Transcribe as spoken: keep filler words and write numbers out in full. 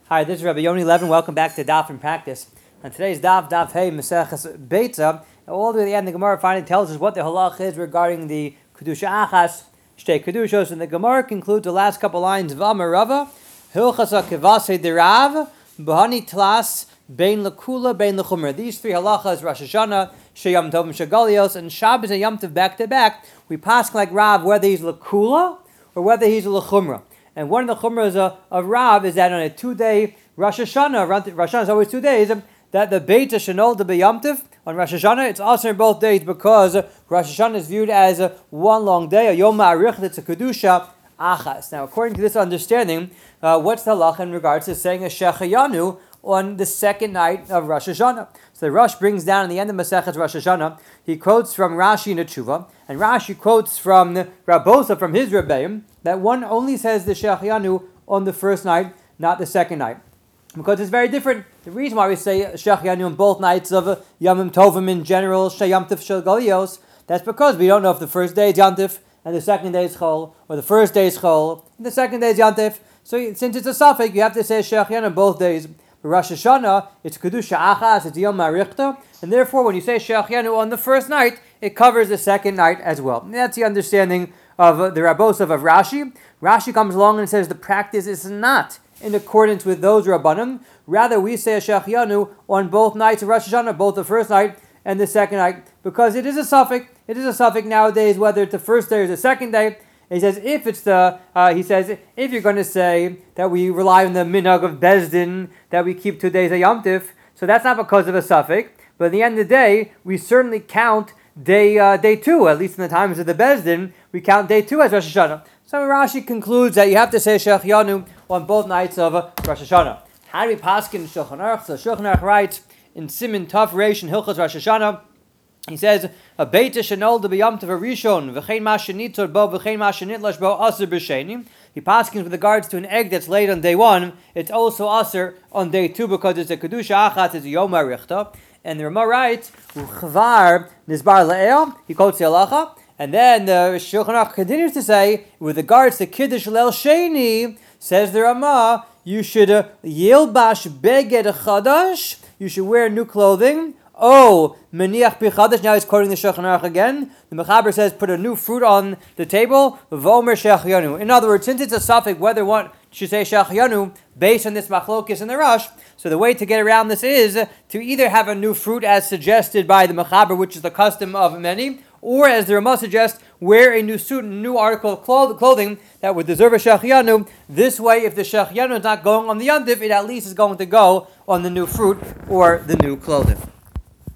Hi, this is Rabbi Yoni Levin. Welcome back to Daf in Practice. On today's Daf, Daf Hey, Maseches Beitza, all the way to the end, the Gemara finally tells us what the halach is regarding the Kedusha Achas, Shtei Kedushos, and the Gemara concludes the last couple lines of Amar Rava, Hilchasa Kevase Derav, Bahani Tlas, Bein Lakula, Bein Lachumra. These three halachas, Rosh Hashanah, Sheyam Tov, and Shagalios, and Shabbos and Yom Tov back to back, we pass like Rav whether he's Lakula or whether he's Lachumra. And one of the chumras of, of Rav is that on a two-day Rosh Hashanah, Rosh Hashanah is always two days, that the Beita Shenol de B'Yom Tov, on Rosh Hashanah, it's also in both days because Rosh Hashanah is viewed as a one long day, a Yom Ma'arich, that's a Kedusha Achas. Now, according to this understanding, uh, what's the halach in regards to saying a Shechayanu on the second night of Rosh Hashanah? So the Rosh brings down in the end of Masechet Rosh Hashanah, he quotes from Rashi in the Tshuva, and Rashi quotes from Rabbosa, from his Rebbeim, that one only says the Shechayanu on the first night, not the second night. Because it's very different. The reason why we say Shechayanu on both nights of uh, Yom Tovim in general, Sheyam Tov Shel Galios, that's because we don't know if the first day is Yom Tov and the second day is Chol, or the first day is Chol and the second day is Yom Tov. So since it's a suffix, you have to say Shechayanu on both days. For Rosh Hashanah, it's Kedusha Achas, it's Yom Ma'arichta, and therefore when you say Shechayanu on the first night, it covers the second night as well. And that's the understanding of uh, the Rabbosav of Rashi. Rashi comes along and says the practice is not in accordance with those Rabbanim. Rather, we say a Shechayanu on both nights of Rosh Hashanah, both the first night and the second night, because it is a suffix. It is a suffix nowadays, whether it's the first day or the second day. He says if it's the, uh, he says if you're going to say that we rely on the minhag of Bezdin, that we keep two days of Yom Tov, so that's not because of a suffix. But at the end of the day, we certainly count day uh, day two, at least in the times of the Bezdin, we count day two as Rosh Hashanah. So Rashi concludes that you have to say Shechayanu on both nights of uh, Rosh Hashanah. How do we paskin in Shulchan Aruch? So Shulchan Aruch writes in Simin Tov Reish in Hilchos Rosh Hashanah, he says, a beita shenol de b'yom tov rishon v'chein ma shenitzor bo v'chein ma shenitlash bo aser b'sheni. He paskins with regards to an egg that's laid on day one, it's also aser on day two because it's a kedusha achat, it's a yom harichta. And the Rama writes, u'chvar nizbar le'el, he quotes the halacha, and then the Shulchan Aruch continues to say, with regards to kiddush le'el sheni, says the Rama, you should uh, yilbash beged chadash, you should wear new clothing. Oh, Meniach Pichadash, now he's quoting the Shulchan Aruch again. The Mechaber says, put a new fruit on the table, V'omer Shechayanu. In other words, since it's a suffix, whether one should say Shechayanu, based on this machlokis in the Rosh, so the way to get around this is to either have a new fruit as suggested by the Mechaber, which is the custom of many, or as the Ramah suggests, wear a new suit, a new article of clothing that would deserve a Shechayanu. This way, if the Shechayanu is not going on the Yom Tov, it at least is going to go on the new fruit or the new clothing.